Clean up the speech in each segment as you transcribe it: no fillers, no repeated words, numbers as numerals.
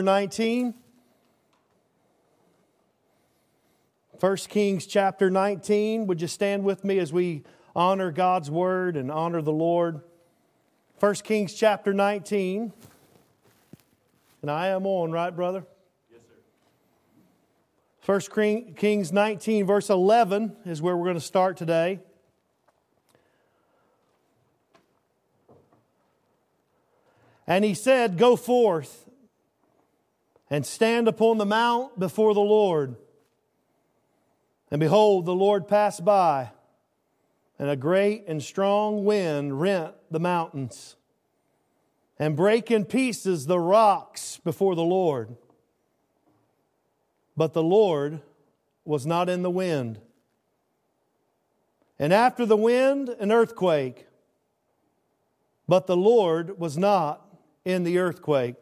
19. 1 Kings chapter 19. Would you stand with me as we honor God's Word and honor the Lord? 1 Kings chapter 19. And I am on, right, brother? Yes, sir. 1 Kings 19 verse 11 is where we're going to start today. And he said, "Go forth and stand upon the mount before the Lord. And behold, the Lord passed by, and a great and strong wind rent the mountains, and brake in pieces the rocks before the Lord. But the Lord was not in the wind. And after the wind, an earthquake. But the Lord was not in the earthquake.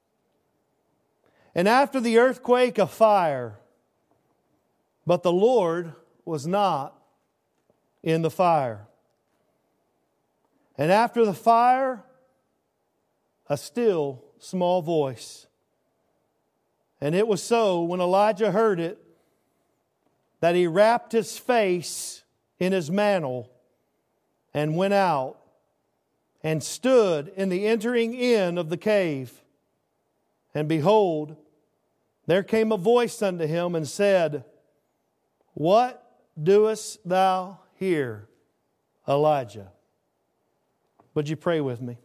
And after the earthquake, a fire. But the Lord was not in the fire. And after the fire, a still small voice. And it was so, when Elijah heard it, that he wrapped his face in his mantle and went out and stood in the entering in of the cave. And behold, there came a voice unto him and said, What doest thou here, Elijah?" Would you pray with me?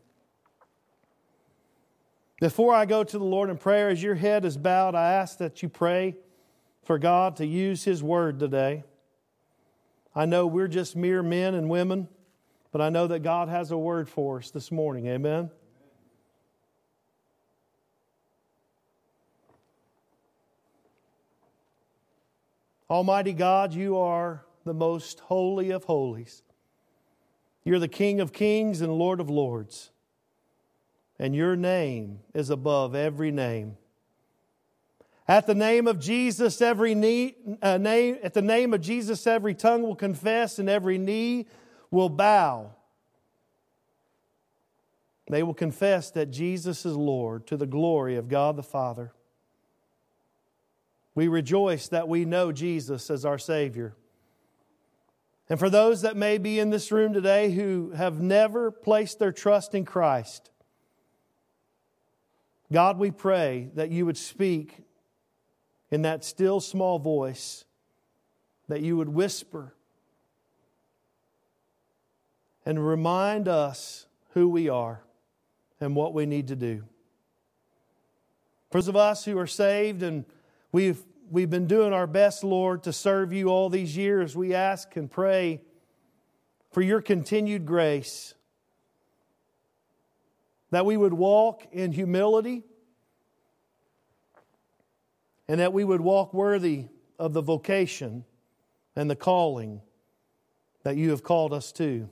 Before I go to the Lord in prayer, as your head is bowed, I ask that you pray for God to use His Word today. I know we're just mere men and women, but I know that God has a word for us this morning. Amen? Almighty God, you are the most holy of holies. You're the King of kings and Lord of lords. And your name is above every name. At the name of Jesus, every at the name of Jesus, every tongue will confess and every knee will bow. They will confess that Jesus is Lord to the glory of God the Father. We rejoice that we know Jesus as our Savior. And for those that may be in this room today who have never placed their trust in Christ, God, we pray that you would speak in that still small voice, that you would whisper and remind us who we are and what we need to do. For those of us who are saved and we've been doing our best, Lord, to serve you all these years, we ask and pray for your continued grace, that we would walk in humility and that we would walk worthy of the vocation and the calling that you have called us to.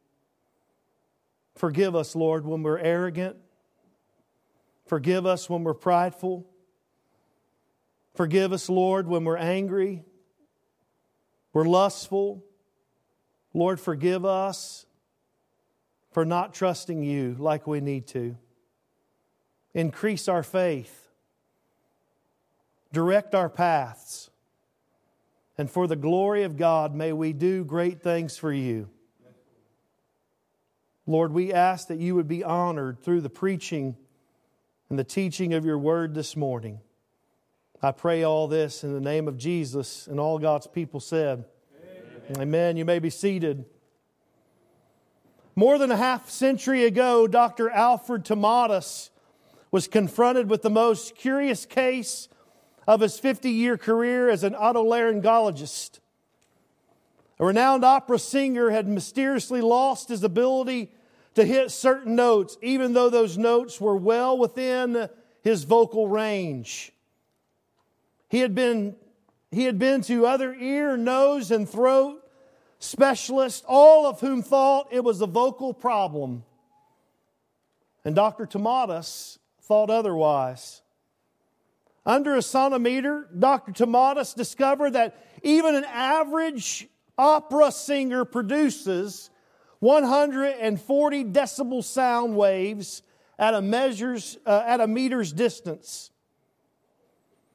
Forgive us, Lord, when we're arrogant. Forgive us when we're prideful. Forgive us, Lord, when we're angry, we're lustful. Lord, forgive us for not trusting you like we need to. Increase our faith. Direct our paths. And for the glory of God, may we do great things for you. Lord, we ask that you would be honored through the preaching and the teaching of your word this morning. I pray all this in the name of Jesus, and all God's people said, Amen. Amen. You may be seated. More than a half century ago, Dr. Alfred Tomatis was confronted with the most curious case of his 50-year career as an otolaryngologist. A renowned opera singer had mysteriously lost his ability to hit certain notes, even though those notes were well within his vocal range. He had been to other ear, nose, and throat specialists, all of whom thought it was a vocal problem. And Dr. Tomatis thought otherwise. Under a sonometer, Dr. Tomatis discovered that even an average opera singer produces 140 decibel sound waves at a meter's distance.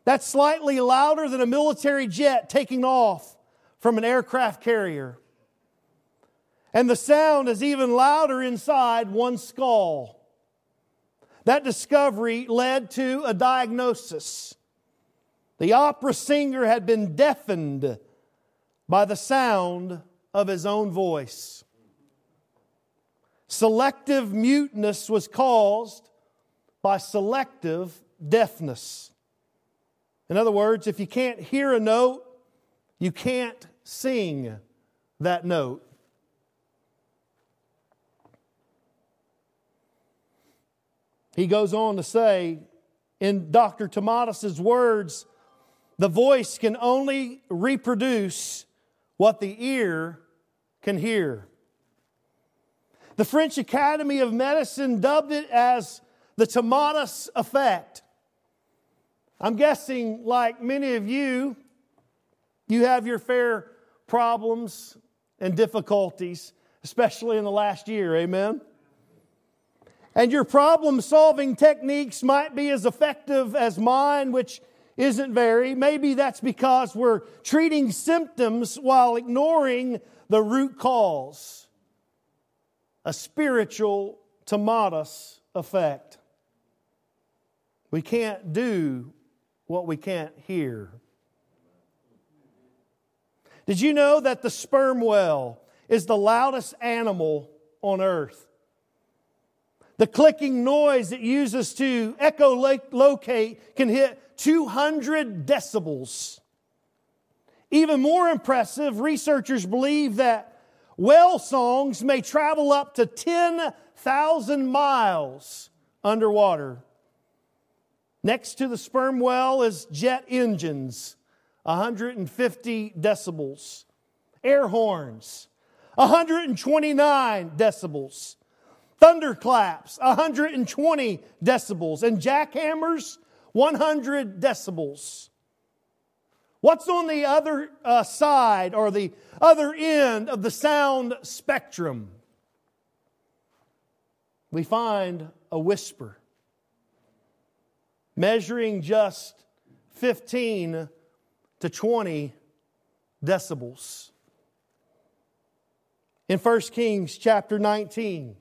That's slightly louder than a military jet taking off from an aircraft carrier. And the sound is even louder inside one's skull. That discovery led to a diagnosis. The opera singer had been deafened by the sound of his own voice. Selective muteness was caused by selective deafness. In other words, if you can't hear a note, you can't sing that note. He goes on to say, in Dr. Tomatis' words, the voice can only reproduce what the ear can hear. The French Academy of Medicine dubbed it as the Tomatis effect. I'm guessing, like many of you, you have your fair problems and difficulties, especially in the last year, amen? And your problem-solving techniques might be as effective as mine, which isn't very. Maybe that's because we're treating symptoms while ignoring the root cause. A spiritual Tomatis effect. We can't do what we can't hear. Did you know that the sperm whale is the loudest animal on earth? The clicking noise it uses to echolocate can hit 200 decibels. Even more impressive, researchers believe that whale songs may travel up to 10,000 miles underwater. Next to the sperm whale is jet engines, 150 decibels. Air horns, 129 decibels. Thunderclaps, 120 decibels. And jackhammers, 100 decibels. What's on the other side or the other end of the sound spectrum? We find a whisper, measuring just 15 to 20 decibels. In 1 Kings chapter 19,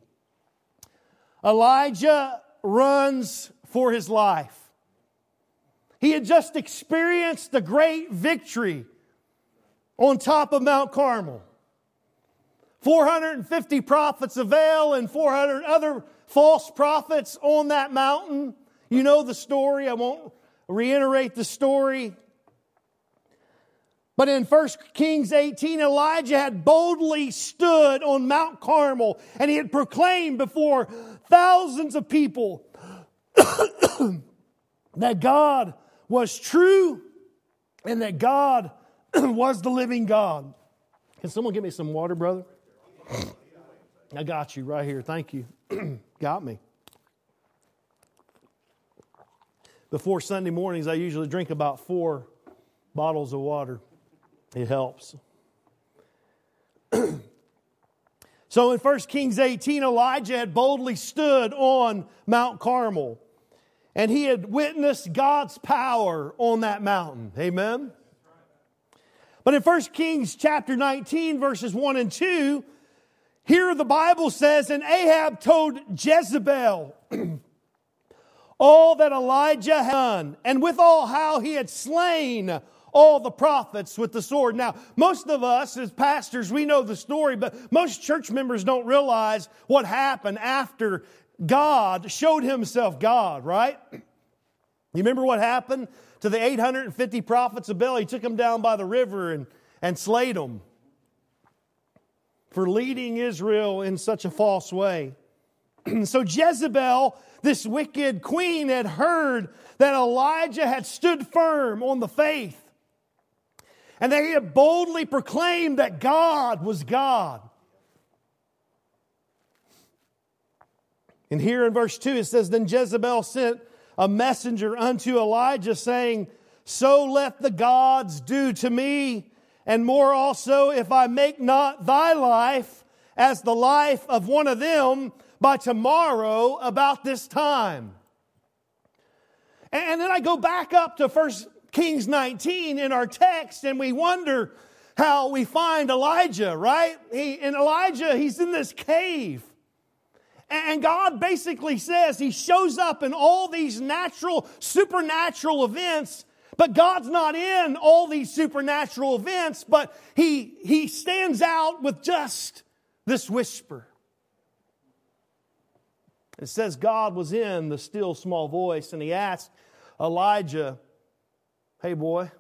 Elijah runs for his life. He had just experienced the great victory on top of Mount Carmel. 450 prophets of Baal and 400 other false prophets on that mountain. You know the story. I won't reiterate the story. But in 1 Kings 18, Elijah had boldly stood on Mount Carmel and he had proclaimed before thousands of people that God was true and that God was the living God. Can someone give me some water, brother? I got you right here. Thank you. Got me. Before Sunday mornings, I usually drink about 4 bottles of water. It helps. So in 1 Kings 18, Elijah had boldly stood on Mount Carmel. And he had witnessed God's power on that mountain. Amen? But in 1 Kings chapter 19, verses 1 and 2, here the Bible says, and Ahab told Jezebel all that Elijah had done, and withal how he had slain all the prophets with the sword. Now, most of us as pastors, we know the story, but most church members don't realize what happened after God showed himself God, right? You remember what happened to the 850 prophets of Baal? He took them down by the river and slayed them for leading Israel in such a false way. So Jezebel, this wicked queen, had heard that Elijah had stood firm on the faith. And they had boldly proclaimed that God was God. And here in verse 2 it says, then Jezebel sent a messenger unto Elijah, saying, so let the gods do to me, and more also, if I make not thy life as the life of one of them by tomorrow about this time. And then I go back up to 1 Kings 19 in our text, and we wonder how we find Elijah, right? Elijah, he's in this cave. And God basically says he shows up in all these supernatural events, but God's not in all these supernatural events, but he stands out with just this whisper. It says God was in the still small voice, and he asked Elijah, "Hey boy,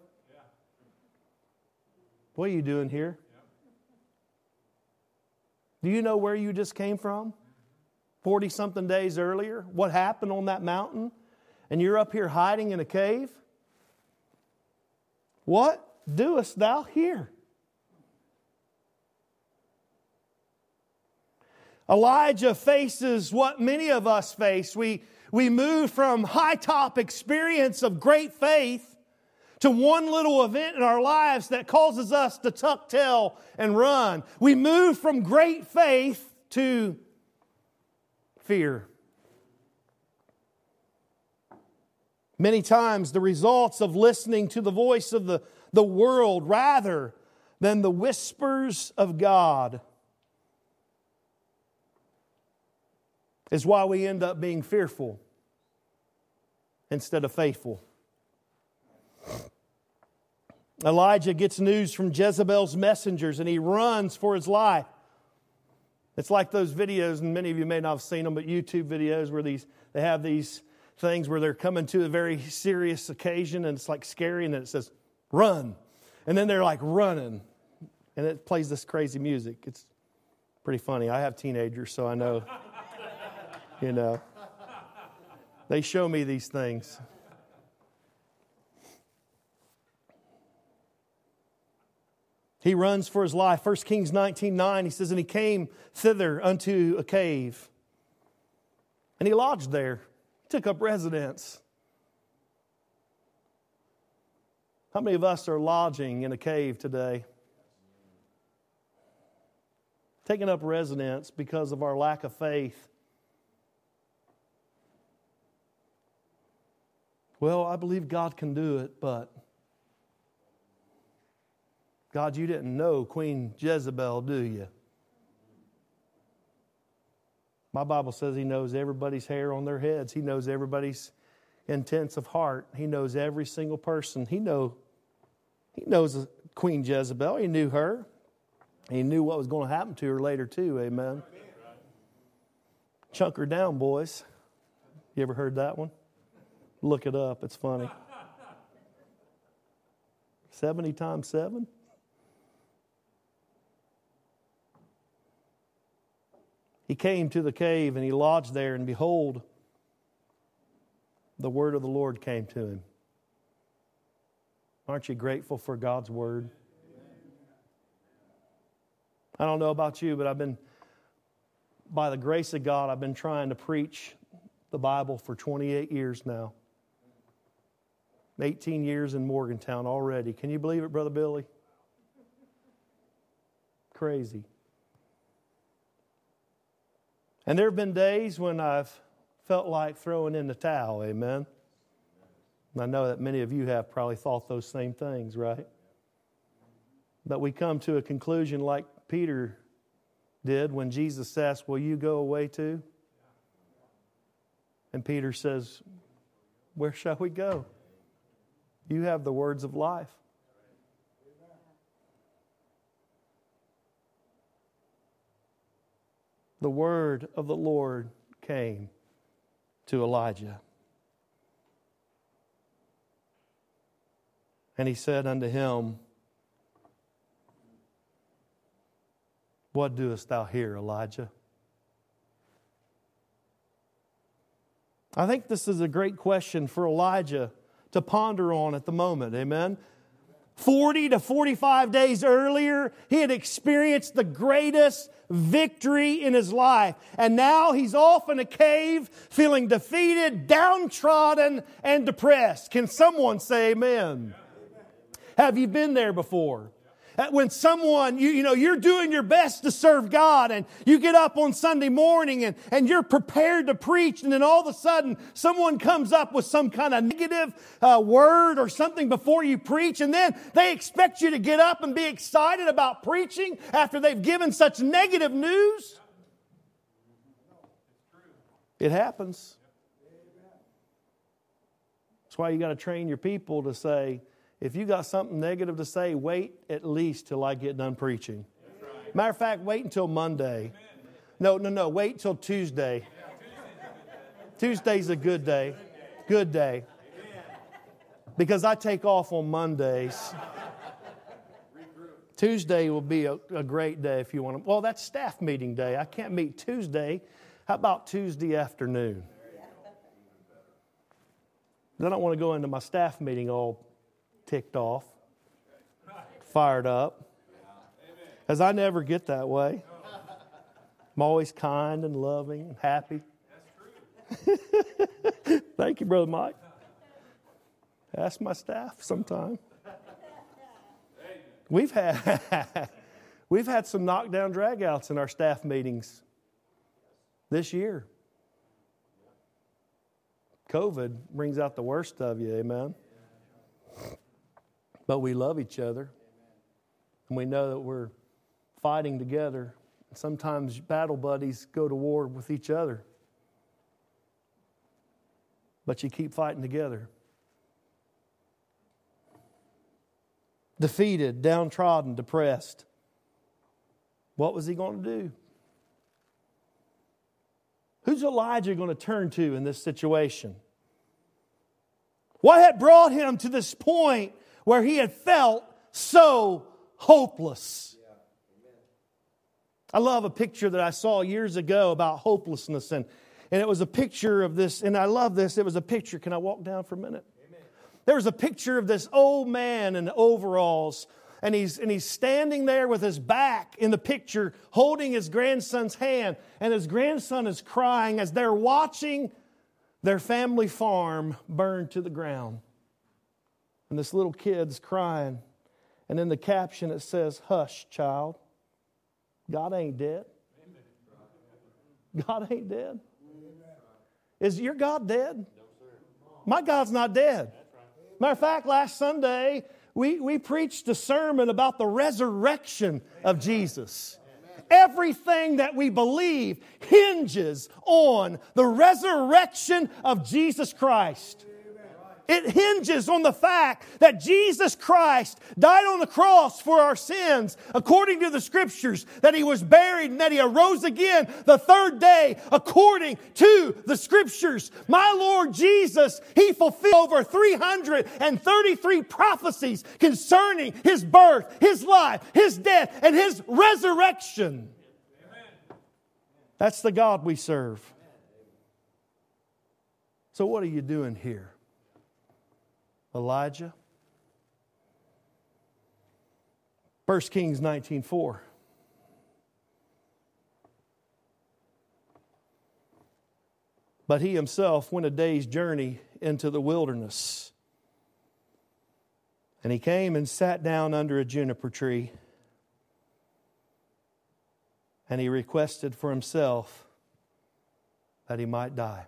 what are you doing here? Do you know where you just came from? 40-something days earlier? What happened on that mountain? And you're up here hiding in a cave? What doest thou here?" Elijah faces what many of us face. We move from high-top experience of great faith to one little event in our lives that causes us to tuck tail and run. We move from great faith to fear. Many times the results of listening to the voice of the world rather than the whispers of God is why we end up being fearful instead of faithful. Elijah gets news from Jezebel's messengers and he runs for his life. It's like those videos, and many of you may not have seen them, but YouTube videos where they have these things where they're coming to a very serious occasion and it's like scary, and then it says, "Run." And then they're like running. And it plays this crazy music. It's pretty funny. I have teenagers, so I know, they show me these things. He runs for his life. 1 Kings 19:9, he says, "And he came thither unto a cave. And he lodged there." He took up residence. How many of us are lodging in a cave today? Taking up residence because of our lack of faith. Well, I believe God can do it, but God, you didn't know Queen Jezebel, do you? My Bible says He knows everybody's hair on their heads. He knows everybody's intents of heart. He knows every single person. He knows Queen Jezebel. He knew her. He knew what was going to happen to her later too. Amen. Chunk her down, boys. You ever heard that one? Look it up. It's funny. 70 times 7? He came to the cave and he lodged there, and behold, the word of the Lord came to him. Aren't you grateful for God's word? I don't know about you, but by the grace of God, I've been trying to preach the Bible for 28 years now. 18 years in Morgantown already. Can you believe it, Brother Billy? Crazy. And there have been days when I've felt like throwing in the towel, amen? And I know that many of you have probably thought those same things, right? But we come to a conclusion like Peter did when Jesus asked, "Will you go away too?" And Peter says, "Where shall we go? You have the words of life." The word of the Lord came to Elijah. And he said unto him, "What doest thou here, Elijah?" I think this is a great question for Elijah to ponder on at the moment. Amen. 40 to 45 days earlier, he had experienced the greatest victory in his life. And now he's off in a cave, feeling defeated, downtrodden, and depressed. Can someone say amen? Have you been there before? when someone, you're doing your best to serve God, and you get up on Sunday morning and you're prepared to preach, and then all of a sudden someone comes up with some kind of negative word or something before you preach, and then they expect you to get up and be excited about preaching after they've given such negative news. It happens. That's why you got to train your people to say, if you got something negative to say, wait at least till I get done preaching. Matter of fact, wait until Monday. No, wait till Tuesday. Tuesday's a good day. Good day. Because I take off on Mondays. Tuesday will be a great day if you want to. Well, that's staff meeting day. I can't meet Tuesday. How about Tuesday afternoon? Then I don't want to go into my staff meeting all ticked off, fired up, because I never get that way. I'm always kind and loving and happy. Thank you, Brother Mike. Ask my staff sometime. We've had some knockdown dragouts in our staff meetings this year. COVID brings out the worst of you, amen? But we love each other. And we know that we're fighting together. Sometimes battle buddies go to war with each other. But you keep fighting together. Defeated, downtrodden, depressed. What was he going to do? Who's Elijah going to turn to in this situation? What had brought him to this point where he had felt so hopeless? I love a picture that I saw years ago about hopelessness, and it was a picture of this, and I love this. It was a picture. Can I walk down for a minute? Amen. There was a picture of this old man in overalls, and he's standing there with his back in the picture, holding his grandson's hand, and his grandson is crying as they're watching their family farm burn to the ground. And this little kid's crying, and in the caption it says, "Hush, child. God ain't dead." God ain't dead. Is your God dead? My God's not dead. Matter of fact, last Sunday, we preached a sermon about the resurrection of Jesus. Everything that we believe hinges on the resurrection of Jesus Christ. It hinges on the fact that Jesus Christ died on the cross for our sins, according to the Scriptures, that He was buried and that He arose again the third day, according to the Scriptures. My Lord Jesus, He fulfilled over 333 prophecies concerning His birth, His life, His death, and His resurrection. That's the God we serve. So what are you doing here, Elijah? 1 Kings 19:4. But he himself went a day's journey into the wilderness. And he came and sat down under a juniper tree. And he requested for himself that he might die.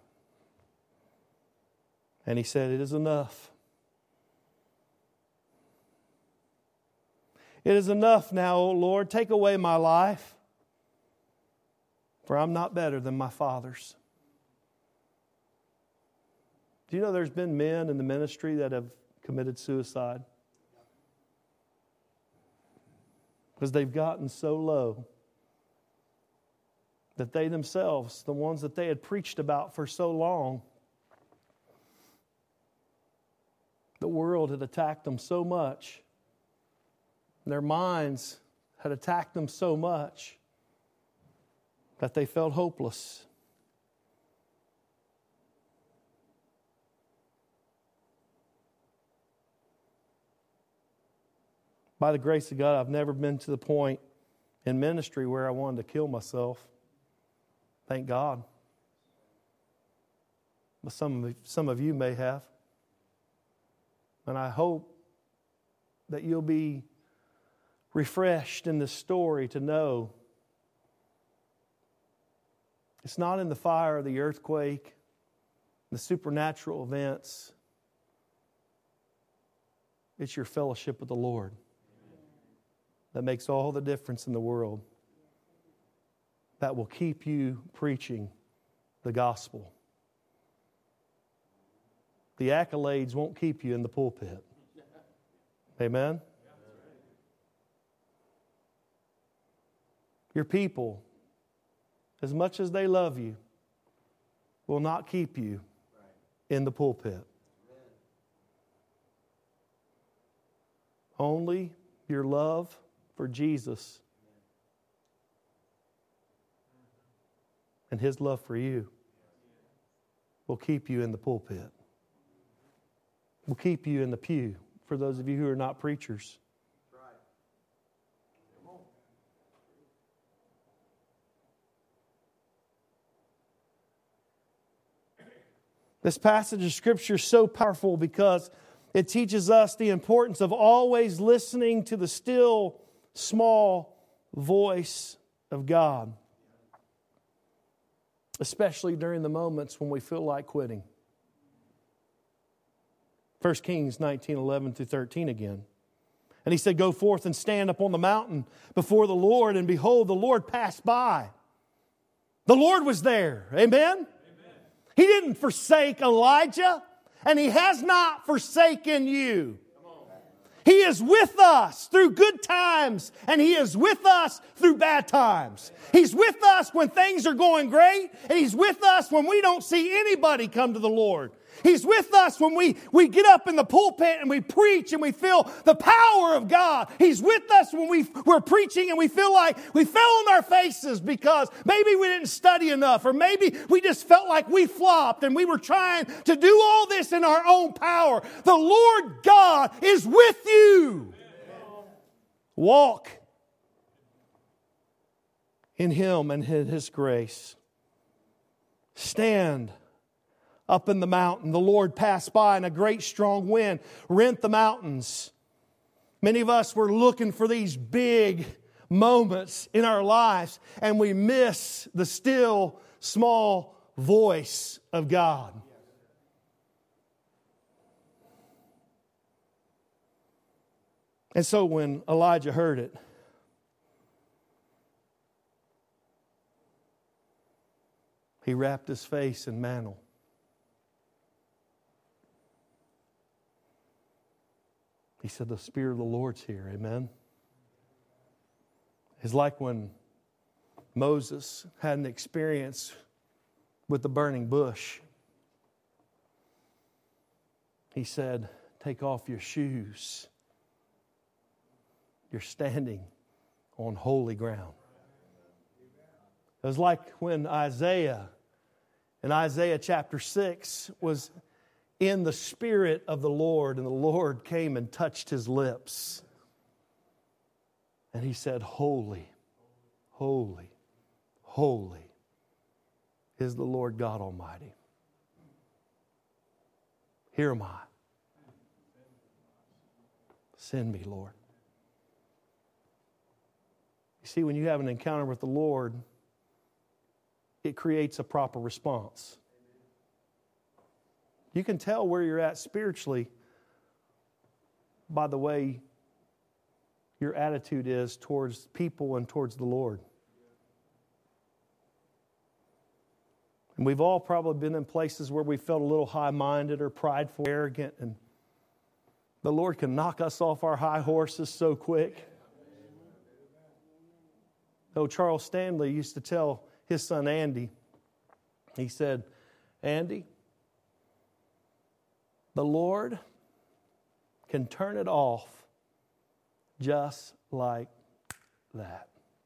And he said, "It is enough. It is enough now, O Lord. Take away my life, for I'm not better than my fathers." Do you know there's been men in the ministry that have committed suicide? Because they've gotten so low that they themselves, the ones that they had preached about for so long, the world had attacked them so much. Their minds had attacked them so much that they felt hopeless. By the grace of God, I've never been to the point in ministry where I wanted to kill myself. Thank God. But some of you may have. And I hope that you'll be refreshed in this story to know it's not in the fire or the earthquake, the supernatural events. It's your fellowship with the Lord that makes all the difference in the world, that will keep you preaching the gospel. The accolades won't keep you in the pulpit. Amen? Your people, as much as they love you, will not keep you in the pulpit. Only your love for Jesus and His love for you will keep you in the pulpit. Will keep you in the pew, for those of you who are not preachers. This passage of Scripture is so powerful because it teaches us the importance of always listening to the still, small voice of God, especially during the moments when we feel like quitting. 1 Kings 19:11-13 again. And he said, "Go forth and stand upon the mountain before the Lord, and behold, the Lord passed by." The Lord was there. Amen? He didn't forsake Elijah, and He has not forsaken you. He is with us through good times, and He is with us through bad times. He's with us when things are going great, and He's with us when we don't see anybody come to the Lord. He's with us when we get up in the pulpit and we preach and we feel the power of God. He's with us when we're preaching and we feel like we fell on our faces because maybe we didn't study enough, or maybe we just felt like we flopped and we were trying to do all this in our own power. The Lord God is with you. Walk in Him and in His grace. Stand up in the mountain. The Lord passed by, and a great strong wind rent the mountains. Many of us were looking for these big moments in our lives, and we miss the still, small voice of God. And so when Elijah heard it, he wrapped his face in mantle. He said, "The Spirit of the Lord's here." Amen. It's like when Moses had an experience with the burning bush. He said, "Take off your shoes. You're standing on holy ground." It was like when Isaiah, in Isaiah chapter 6, was in the Spirit of the Lord, and the Lord came and touched his lips. And he said, "Holy, holy, holy is the Lord God Almighty. Here am I. Send me, Lord." You see, when you have an encounter with the Lord, it creates a proper response. You can tell where you're at spiritually by the way your attitude is towards people and towards the Lord. And we've all probably been in places where we felt a little high-minded or prideful, arrogant, and the Lord can knock us off our high horses so quick. Oh, Charles Stanley used to tell his son Andy, he said, "Andy, the Lord can turn it off just like that."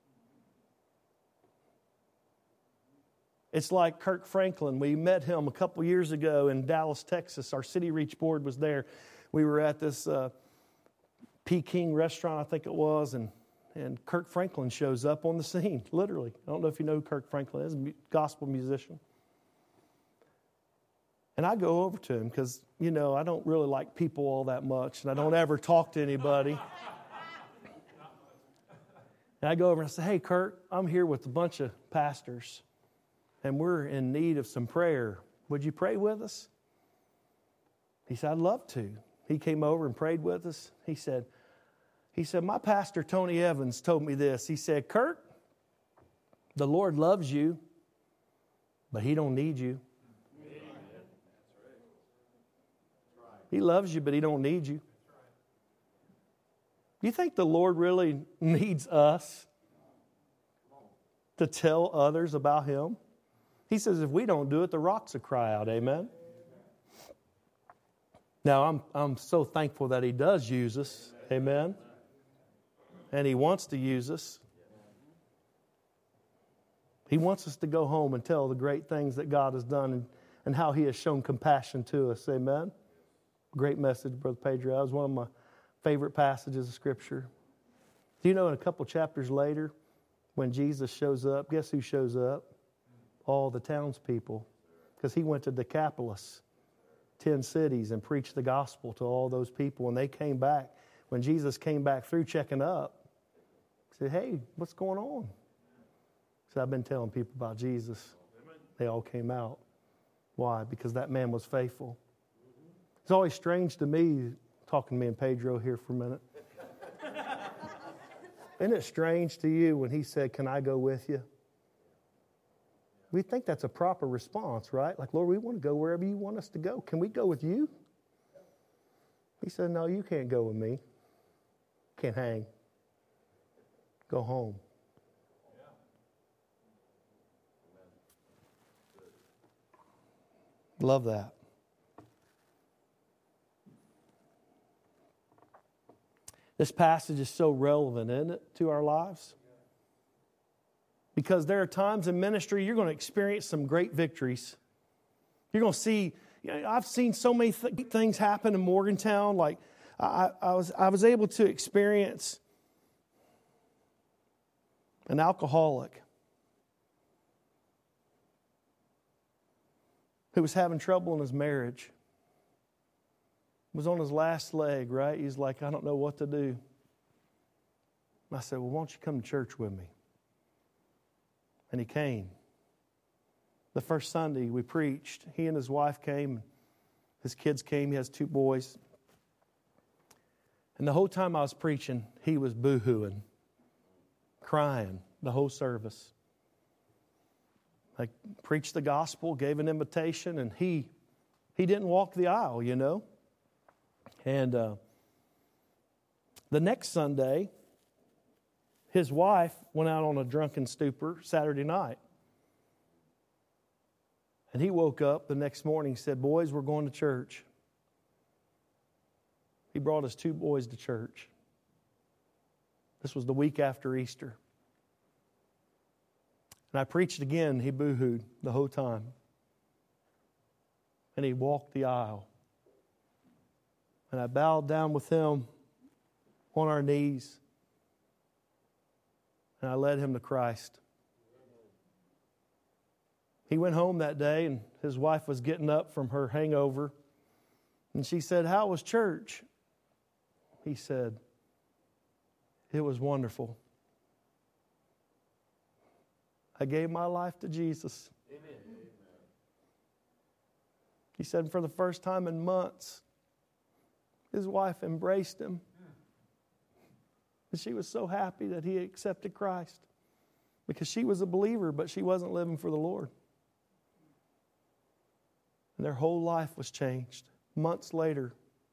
It's like Kirk Franklin. We met him a couple years ago in Dallas, Texas. Our City Reach board was there. We were at this Peking restaurant, I think it was, and Kirk Franklin shows up on the scene, literally. I don't know if you know who Kirk Franklin is, a gospel musician. And I go over to him because, I don't really like people all that much, and I don't ever talk to anybody. And I go over and I say, hey, Kurt, I'm here with a bunch of pastors, and we're in need of some prayer. Would you pray with us? He said, I'd love to. He came over and prayed with us. He said, my pastor, Tony Evans, told me this. He said, Kurt, the Lord loves you, but He don't need you. He loves you, but He don't need you. Do you think the Lord really needs us to tell others about Him? He says if we don't do it, the rocks will cry out. Amen? Now, I'm so thankful that He does use us. Amen? And He wants to use us. He wants us to go home and tell the great things that God has done and how He has shown compassion to us. Amen? Great message, Brother Pedro. That was one of my favorite passages of Scripture. Do you know in a couple chapters later, when Jesus shows up, guess who shows up? All the townspeople. Because He went to Decapolis, 10 cities, and preached the gospel to all those people. And they came back. When Jesus came back through checking up, He said, hey, what's going on? He said, I've been telling people about Jesus. They all came out. Why? Because that man was faithful. It's always strange to me, talking to me and Pedro here for a minute. Isn't it strange to you when he said, can I go with you? We think that's a proper response, right? Like, Lord, we want to go wherever you want us to go. Can we go with you? He said, no, you can't go with me. Can't hang. Go home. Love that. This passage is so relevant, isn't it, to our lives? Because there are times in ministry you're going to experience some great victories. You're going to see, I've seen so many things happen in Morgantown. Like I was able to experience an alcoholic who was having trouble in his marriage. Was on his last leg, right? He's like, I don't know what to do. And I said, well, won't you come to church with me? And he came. The first Sunday we preached, he and his wife came. His kids came. He has 2 boys. And the whole time I was preaching, he was boo-hooing, crying the whole service. I preached the gospel, gave an invitation, and he didn't walk the aisle, you know. And the next Sunday, his wife went out on a drunken stupor Saturday night. And he woke up the next morning and said, boys, we're going to church. He brought his 2 boys to church. This was the week after Easter. And I preached again. He boo-hooed the whole time. And he walked the aisle. And I bowed down with him on our knees. And I led him to Christ. He went home that day, and his wife was getting up from her hangover. And she said, how was church? He said, it was wonderful. I gave my life to Jesus. Amen. He said, for the first time in months, his wife embraced him. And she was so happy that he accepted Christ. Because she was a believer, but she wasn't living for the Lord. And their whole life was changed. Months later,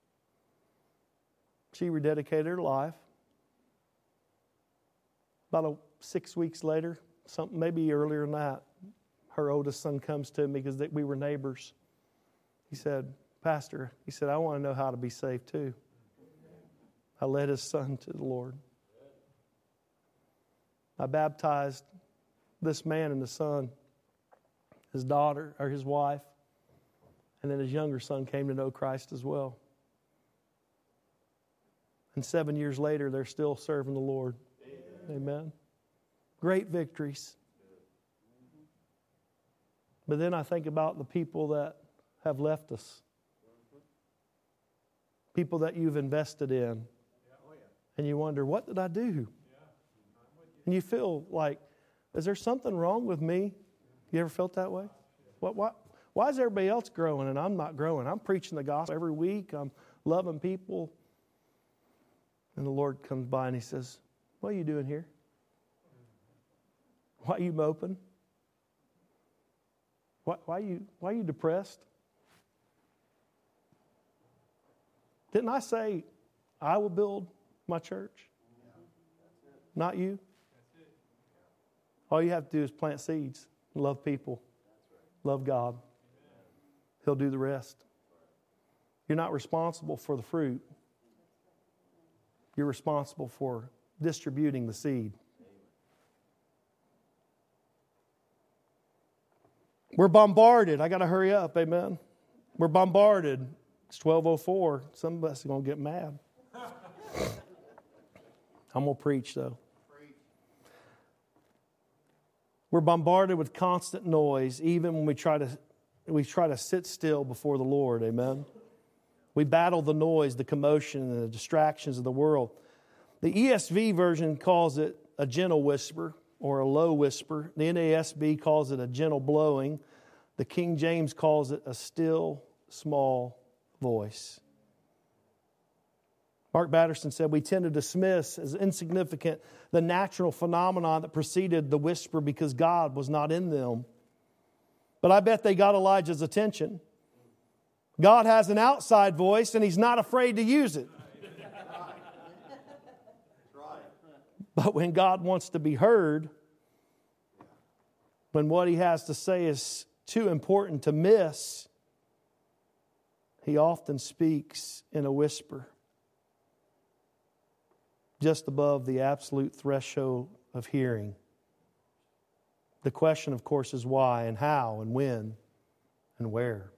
she rededicated her life. About 6 weeks later, something maybe earlier than that, her oldest son comes to me because we were neighbors. He said, Pastor, he said, I want to know how to be saved too. I led his son to the Lord. I baptized this man and the son, his daughter, or his wife, and then his younger son came to know Christ as well. And 7 years later, they're still serving the Lord. Amen. Great victories. But then I think about the people that have left us. People that you've invested in. And you wonder, what did I do? And you feel like, is there something wrong with me? You ever felt that way? Why is everybody else growing and I'm not growing? I'm preaching the gospel every week. I'm loving people. And the Lord comes by and He says, what are you doing here? Why are you moping? Why are you depressed? Didn't I say, I will build my church? Not you? All you have to do is plant seeds, love people, love God. He'll do the rest. You're not responsible for the fruit. You're responsible for distributing the seed. We're bombarded. I got to hurry up, amen. We're bombarded. It's 12:04. Some of us are going to get mad. I'm going to preach, though. We're bombarded with constant noise, even when we try to sit still before the Lord, amen. We battle the noise, the commotion, and the distractions of the world. The ESV version calls it a gentle whisper or a low whisper. The NASB calls it a gentle blowing. The King James calls it a still, small voice. Mark Batterson said, we tend to dismiss as insignificant the natural phenomenon that preceded the whisper because God was not in them. But I bet they got Elijah's attention. God has an outside voice and He's not afraid to use it. But when God wants to be heard, when what He has to say is too important to miss, He often speaks in a whisper, just above the absolute threshold of hearing. The question, of course, is why and how and when and where.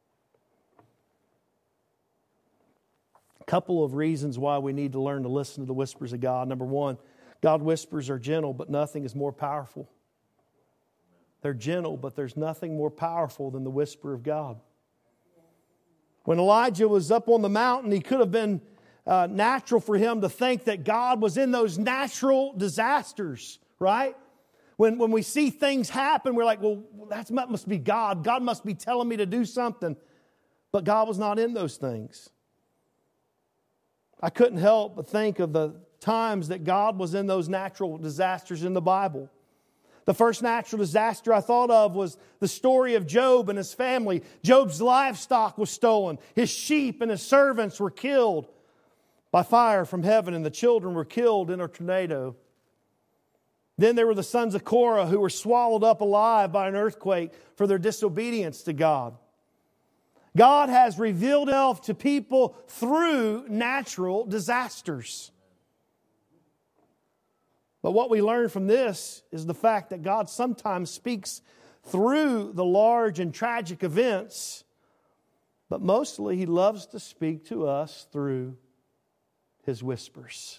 A couple of reasons why we need to learn to listen to the whispers of God. Number one, God's whispers are gentle, but nothing is more powerful. They're gentle, but there's nothing more powerful than the whisper of God. When Elijah was up on the mountain, he could have been natural for him to think that God was in those natural disasters, right? When we see things happen, we're like, well, that must be God. God must be telling me to do something. But God was not in those things. I couldn't help but think of the times that God was in those natural disasters in the Bible. The first natural disaster I thought of was the story of Job and his family. Job's livestock was stolen. His sheep and his servants were killed by fire from heaven, and the children were killed in a tornado. Then there were the sons of Korah who were swallowed up alive by an earthquake for their disobedience to God. God has revealed Himself to people through natural disasters. But what we learn from this is the fact that God sometimes speaks through the large and tragic events, but mostly He loves to speak to us through His whispers.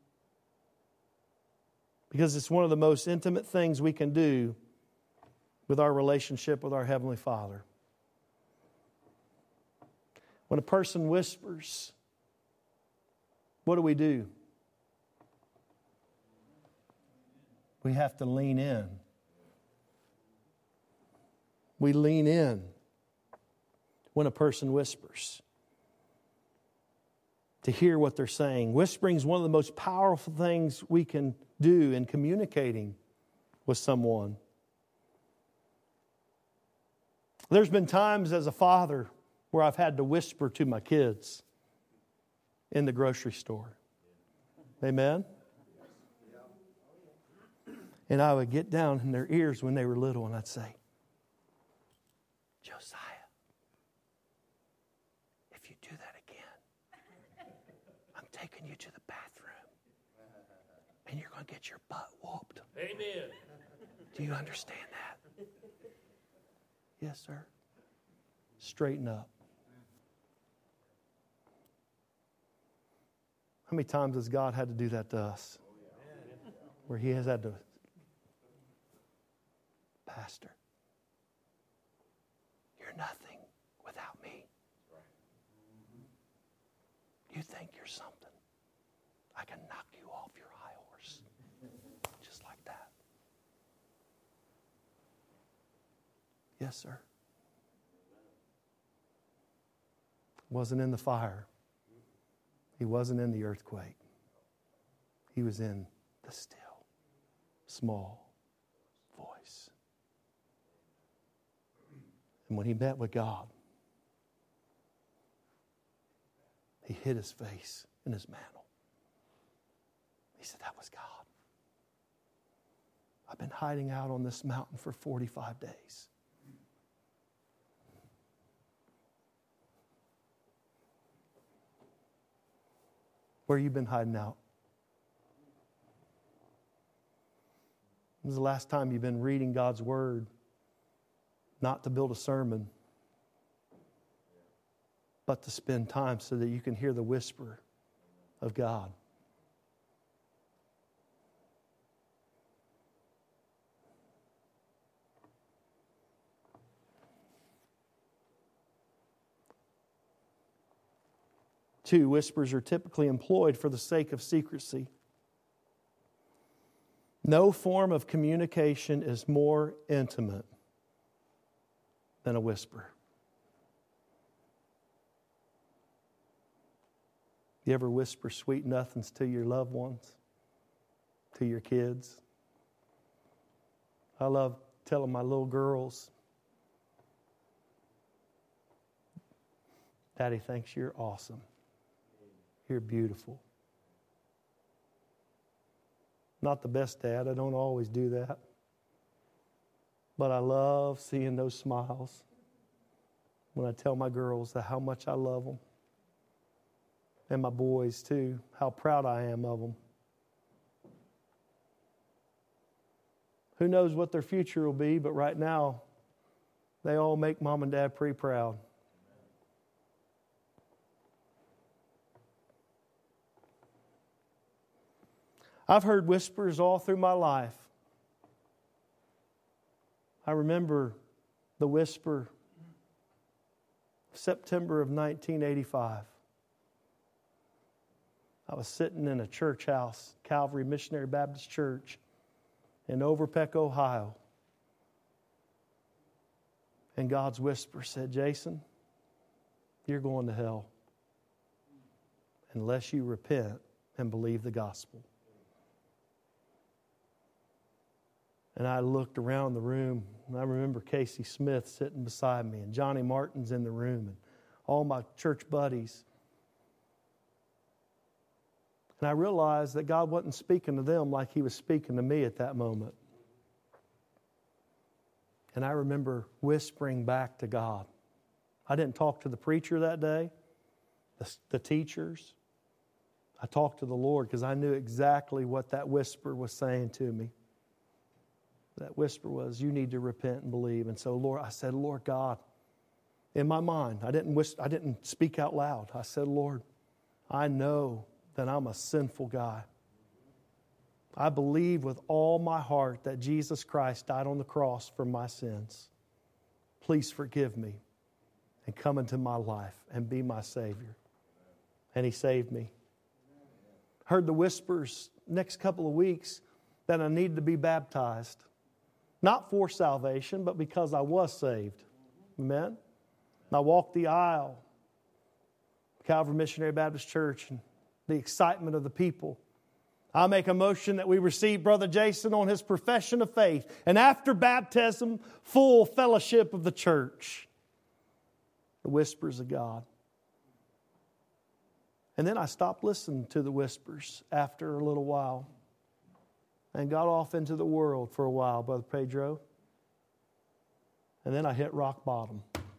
Because it's one of the most intimate things we can do with our relationship with our Heavenly Father. When a person whispers, what do? We have to lean in. We lean in when a person whispers to hear what they're saying. Whispering is one of the most powerful things we can do in communicating with someone. There's been times as a father where I've had to whisper to my kids in the grocery store. Amen? And I would get down in their ears when they were little and I'd say, Josiah, if you do that again, I'm taking you to the bathroom and you're going to get your butt whooped. Amen. Do you understand that? Yes, sir. Straighten up. How many times has God had to do that to us? Where He has had to, Pastor, you're nothing without me. You think you're something. I can knock you off your high horse. Just like that. Yes, sir. Wasn't in the fire. He wasn't in the earthquake. He was in the still, small voice. And when he met with God, he hid his face in his mantle. He said, that was God. I've been hiding out on this mountain for 45 days. Where you been hiding out? When was the last time you've been reading God's Word? Not to build a sermon, but to spend time so that you can hear the whisper of God. Two, whispers are typically employed for the sake of secrecy. No form of communication is more intimate than a whisper. You ever whisper sweet nothings to your loved ones, to your kids? I love telling my little girls, Daddy thinks you're awesome. You're beautiful. Not the best dad. I don't always do that. But I love seeing those smiles when I tell my girls that how much I love them. And my boys too, how proud I am of them. Who knows what their future will be, but right now, they all make mom and dad pretty proud. I've heard whispers all through my life. I remember the whisper of September of 1985. I was sitting in a church house, Calvary Missionary Baptist Church in Overpeck, Ohio. And God's whisper said, Jason, you're going to hell unless you repent and believe the gospel. And I looked around the room, and I remember Casey Smith sitting beside me, and Johnny Martin's in the room, and all my church buddies. And I realized that God wasn't speaking to them like He was speaking to me at that moment. And I remember whispering back to God. I didn't talk to the preacher that day, the teachers. I talked to the Lord because I knew exactly what that whisper was saying to me. That whisper was, you need to repent and believe. And so, Lord, I said, Lord God, in my mind, I didn't speak out loud. I said, Lord, I know that I'm a sinful guy. I believe with all my heart that Jesus Christ died on the cross for my sins. Please forgive me and come into my life and be my Savior. And He saved me. Heard the whispers next couple of weeks that I needed to be baptized. Not for salvation, but because I was saved. Amen? And I walked the aisle, Calvary Missionary Baptist Church, and the excitement of the people. I make a motion that we receive Brother Jason on his profession of faith. And after baptism, full fellowship of the church. The whispers of God. And then I stopped listening to the whispers after a little while. And got off into the world for a while, Brother Pedro. And then I hit rock bottom.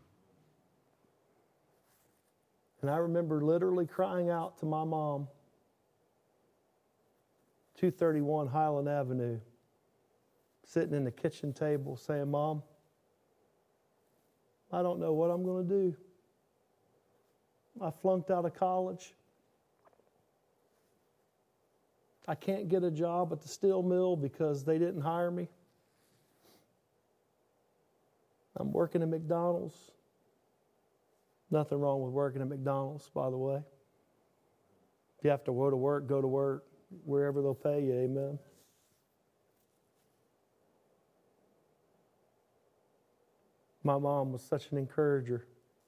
And I remember literally crying out to my mom, 231 Highland Avenue, sitting in the kitchen table saying, Mom, I don't know what I'm going to do. I flunked out of college. I can't get a job at the steel mill because they didn't hire me. I'm working at McDonald's. Nothing wrong with working at McDonald's, by the way. If you have to go to work, wherever they'll pay you, amen. My mom was such an encourager.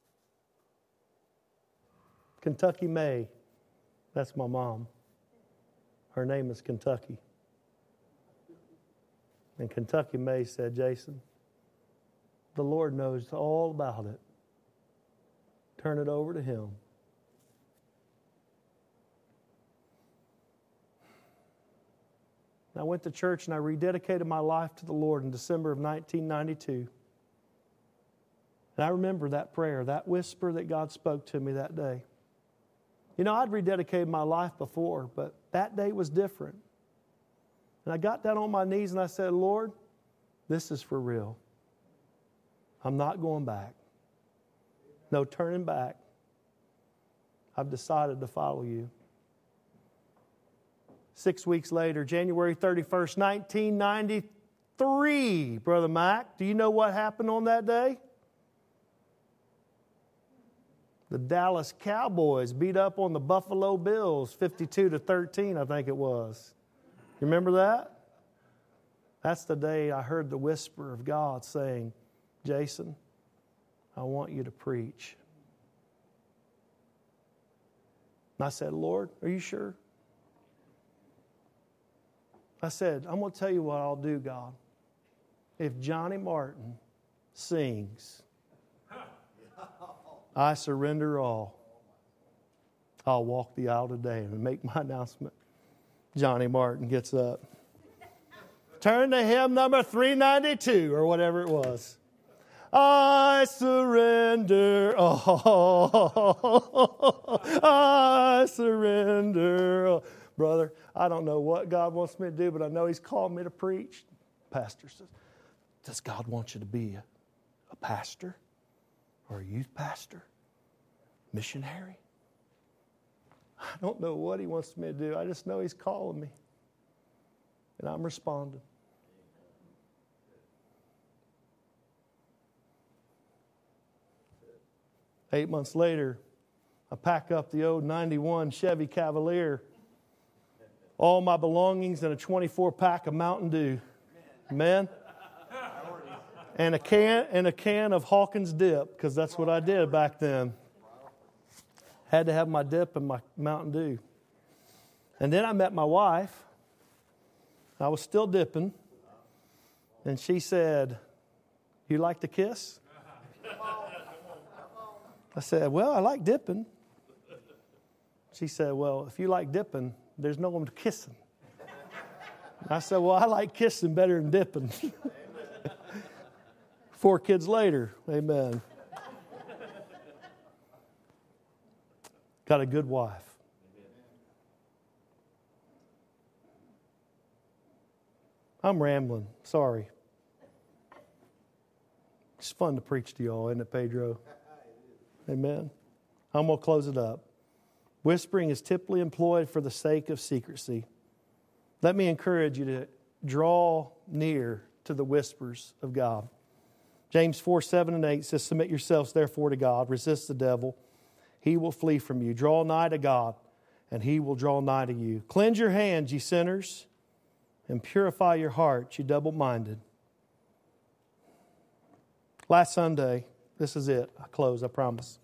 Kentucky May, that's my mom. Her name is Kentucky. And Kentucky May said, Jason, the Lord knows all about it. Turn it over to Him. I went to church and I rededicated my life to the Lord in December of 1992. And I remember that prayer, that whisper that God spoke to me that day. You know, I'd rededicated my life before, but that day was different. And I got down on my knees and I said, Lord, this is for real. I'm not going back. No turning back. I've decided to follow you. 6 weeks later, January 31st, 1993, Brother Mike, do you know what happened on that day? The Dallas Cowboys beat up on the Buffalo Bills, 52-13, I think it was. You remember that? That's the day I heard the whisper of God saying, Jason, I want you to preach. And I said, Lord, are you sure? I said, I'm going to tell you what I'll do, God. If Johnny Martin sings, I surrender all, I'll walk the aisle today and make my announcement. Johnny Martin gets up. Turn to hymn number 392 or whatever it was. I surrender all. I surrender all. Brother, I don't know what God wants me to do, but I know He's called me to preach. Pastor says, does God want you to be a pastor or a youth pastor? Missionary? I don't know what He wants me to do. I just know He's calling me. And I'm responding. Eight months later, I pack up the old 91 Chevy Cavalier, all my belongings, and a 24-pack of Mountain Dew. Amen. And a can of Hawkins dip, because that's what I did back then. Had to have my dip and my Mountain Dew. And then I met my wife. I was still dipping. And she said, you like to kiss? I said, well, I like dipping. She said, well, if you like dipping, there's no one kissing. I said, well, I like kissing better than dipping. 4 kids later, amen. Got a good wife. I'm rambling. Sorry. It's fun to preach to y'all, isn't it, Pedro? Amen. I'm going to close it up. Whispering is typically employed for the sake of secrecy. Let me encourage you to draw near to the whispers of God. James 4:7-8 says, submit yourselves therefore to God. Resist the devil. He will flee from you. Draw nigh to God, and He will draw nigh to you. Cleanse your hands, ye sinners, and purify your hearts, you double-minded. Last Sunday, this is it. I close, I promise.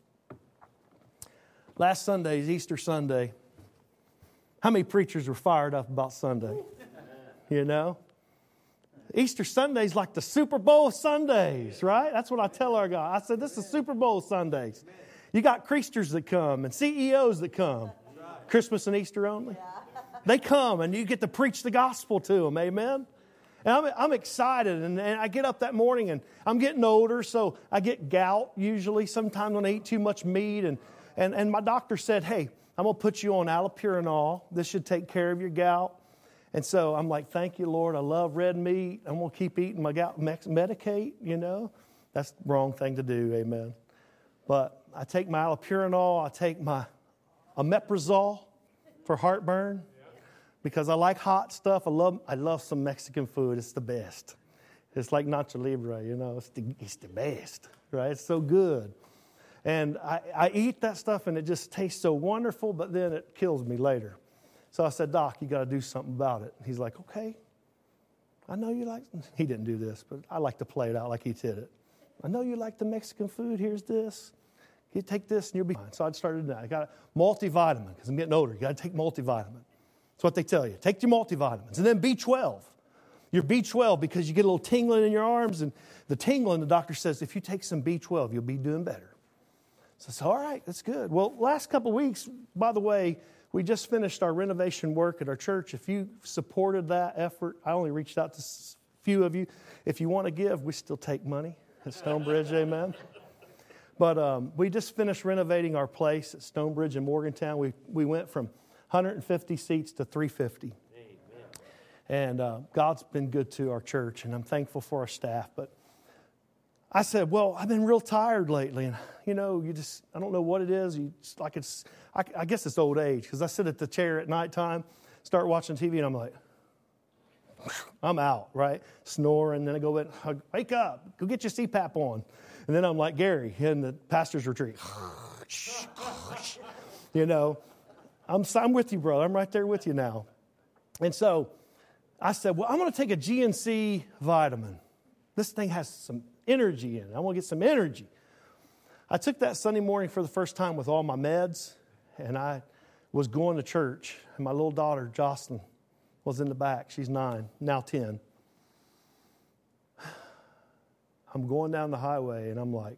Last Sunday is Easter Sunday. How many preachers were fired up about Sunday? You know? Easter Sunday's like the Super Bowl Sundays, right? That's what I tell our guy. I said, this is Super Bowl Sundays. You got creasters that come and CEOs that come. Christmas and Easter only. They come and you get to preach the gospel to them, amen? And I'm excited, and I get up that morning, and I'm getting older, so I get gout usually, sometimes when I eat too much meat, and my doctor said, hey, I'm going to put you on allopurinol. This should take care of your gout. And so I'm like, thank you, Lord. I love red meat. I'm going to keep eating my gout. Medicate, you know. That's the wrong thing to do, amen. But I take my allopurinol. I take my omeprazole for heartburn because I like hot stuff. I love some Mexican food. It's the best. It's like Nacho Libre, you know. It's the best, right? It's so good. And I eat that stuff, and it just tastes so wonderful, but then it kills me later. So I said, Doc, you got to do something about it. He's like, okay. I know you like, he didn't do this, but I like to play it out like he did it. I know you like the Mexican food. Here's this. You take this and you'll be fine. So I started that. I got a multivitamin because I'm getting older. You got to take multivitamin. That's what they tell you. Take your multivitamins. And then B12. Your B12 because you get a little tingling in your arms. And the tingling, the doctor says, if you take some B12, you'll be doing better. So I said, all right, that's good. Well, last couple of weeks, by the way, we just finished our renovation work at our church. If you supported that effort, I only reached out to a few of you. If you want to give, we still take money at Stonebridge, amen. But we just finished renovating our place at Stonebridge in Morgantown. We went from 150 seats to 350. Amen. And God's been good to our church, and I'm thankful for our staff. But I said, well, I've been real tired lately. And, I don't know what it is. I guess it's old age, because I sit at the chair at nighttime, start watching TV, and I'm like, I'm out, right? Snoring, then I go, wake up, go get your CPAP on. And then I'm like Gary in the pastor's retreat. I'm with you, brother. I'm right there with you now. And so I said, well, I'm going to take a GNC vitamin. This thing has some energy in it. I want to get some energy. I took that Sunday morning for the first time with all my meds, and I was going to church, and my little daughter, Jocelyn, was in the back. She's 9, now 10. I'm going down the highway, and I'm like,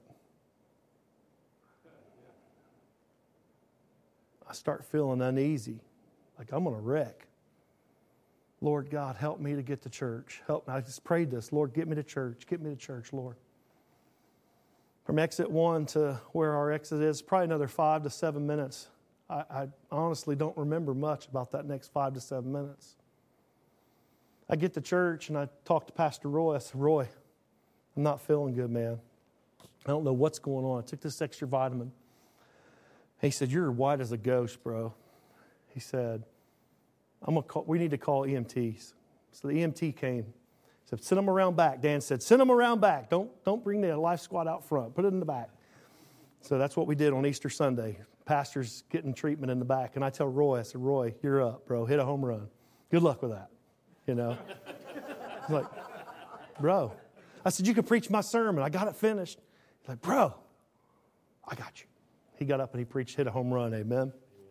I start feeling uneasy, like I'm going to wreck. Lord God, help me to get to church. Help me. I just prayed this. Lord, get me to church. Get me to church, Lord. From exit 1 to where our exit is, probably another 5 to 7 minutes. I honestly don't remember much about that next 5 to 7 minutes. I get to church and I talk to Pastor Roy. I said, Roy, I'm not feeling good, man. I don't know what's going on. I took this extra vitamin. He said, you're white as a ghost, bro. He said, we need to call EMTs. So the EMT came. He said, send them around back. Dan said, send them around back. Don't bring the life squad out front. Put it in the back. So that's what we did on Easter Sunday. Pastor's getting treatment in the back. And I tell Roy, I said, Roy, you're up, bro. Hit a home run. Good luck with that. He's like, bro. I said, you can preach my sermon. I got it finished. He's like, bro, I got you. He got up and he preached, hit a home run. Amen.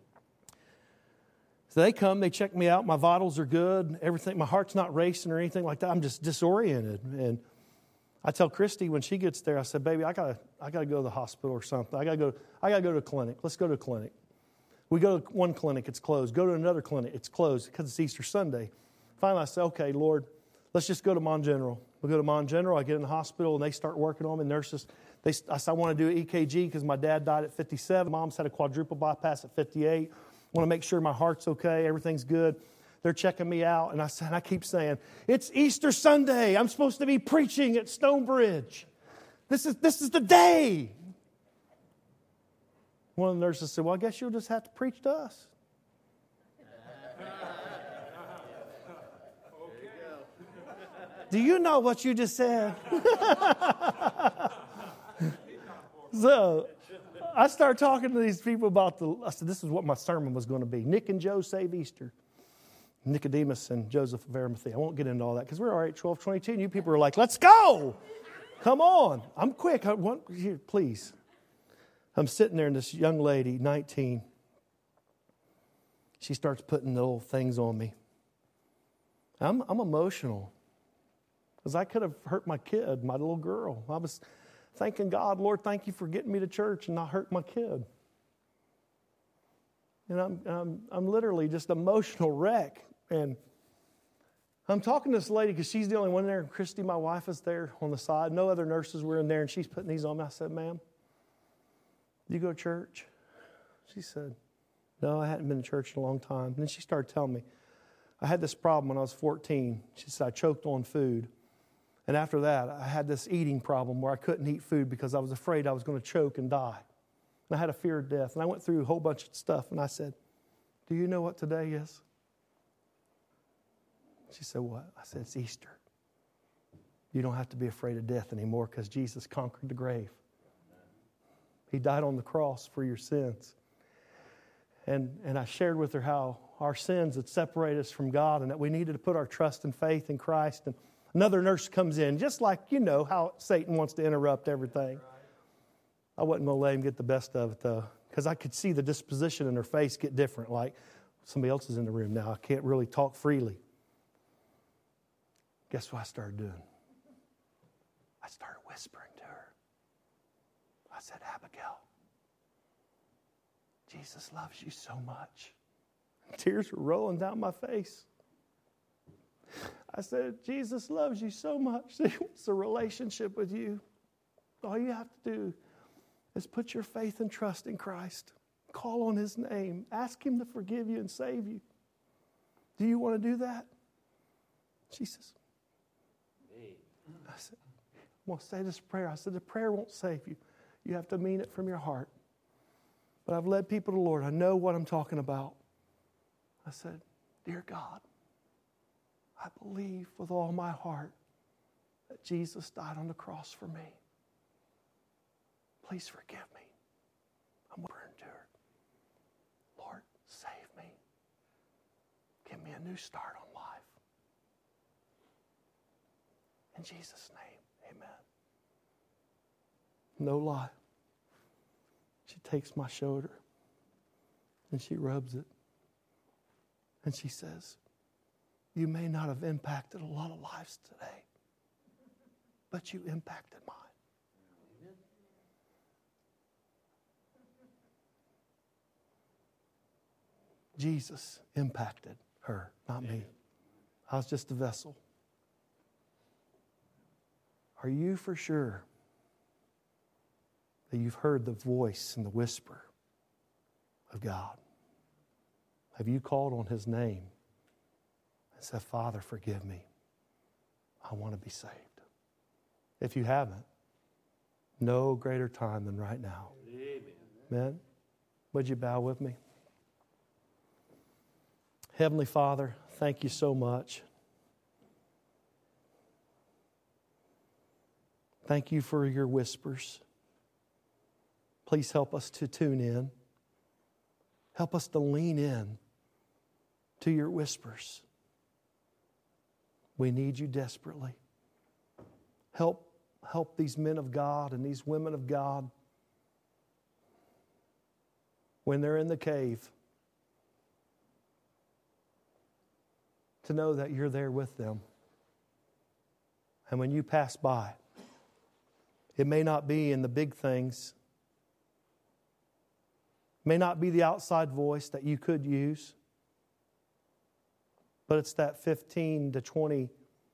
So they come, they check me out. My vitals are good. Everything, my heart's not racing or anything like that. I'm just disoriented. And I tell Christy when she gets there, I said, baby, I gotta go to the hospital or something. I gotta go to a clinic. Let's go to a clinic. We go to one clinic, it's closed. Go to another clinic, it's closed because it's Easter Sunday. Finally, I said, okay, Lord, let's just go to Mon General. We go to Mon General. I get in the hospital, and they start working on me. Nurses, I said, I want to do an EKG because my dad died at 57. Mom's had a quadruple bypass at 58. I want to make sure my heart's okay, everything's good. They're checking me out, and I keep saying, it's Easter Sunday. I'm supposed to be preaching at Stonebridge. This is the day. One of the nurses said, well, I guess you'll just have to preach to us. Do you know what you just said? So I started talking to these people about I said, this is what my sermon was going to be. Nick and Joe save Easter. Nicodemus and Joseph of Arimathea. I won't get into all that because we're all right, 12:22, and you people are like, let's go. Come on. I'm quick. Please. I'm sitting there, and this young lady, 19, she starts putting the little things on me. I'm emotional because I could have hurt my kid, my little girl. I was thanking God, Lord, thank you for getting me to church and not hurt my kid. And I'm literally just emotional wreck. And I'm talking to this lady because she's the only one there. And Christy, my wife, is there on the side. No other nurses were in there, and she's putting these on me. I said, ma'am, do you go to church? She said, no, I hadn't been to church in a long time. And then she started telling me, I had this problem when I was 14. She said, I choked on food. And after that, I had this eating problem where I couldn't eat food because I was afraid I was going to choke and die. And I had a fear of death. And I went through a whole bunch of stuff. And I said, do you know what today is? She said, what? I said, it's Easter. You don't have to be afraid of death anymore because Jesus conquered the grave. He died on the cross for your sins. And I shared with her how our sins had separated us from God and that we needed to put our trust and faith in Christ. And Another nurse comes in, just like you know how Satan wants to interrupt everything. I wasn't going to let him get the best of it, though, because I could see the disposition in her face get different, like somebody else is in the room now. I can't really talk freely. Guess what I started doing? I started whispering to her. I said, Abigail, Jesus loves you so much. Tears were rolling down my face. I said, Jesus loves you so much that He wants a relationship with you. All you have to do is put your faith and trust in Christ. Call on His name. Ask Him to forgive you and save you. Do you want to do that? She says, I said, I'm going to say this prayer. I said, the prayer won't save you. You have to mean it from your heart. But I've led people to the Lord. I know what I'm talking about. I said, dear God, I believe with all my heart that Jesus died on the cross for me. Please forgive me. I'm whispering to her. Lord, save me. Give me a new start on life. In Jesus' name, amen. No lie. She takes my shoulder and she rubs it. And she says, you may not have impacted a lot of lives today, but you impacted mine. Jesus impacted her, not me. I was just a vessel. Are you for sure that you've heard the voice and the whisper of God? Have you called on His name and said, Father, forgive me. I want to be saved. If you haven't, no greater time than right now. Amen. Would you bow with me? Heavenly Father, thank you so much. Thank you for your whispers. Please help us to tune in. Help us to lean in to your whispers. We need you desperately. Help these men of God and these women of God when they're in the cave to know that you're there with them. And when you pass by, it may not be in the big things, may not be the outside voice that you could use, but it's that 15 to 20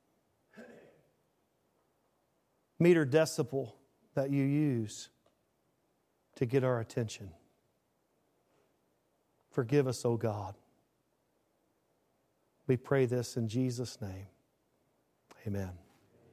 meter decibel that you use to get our attention. Forgive us, O God. We pray this in Jesus' name. Amen.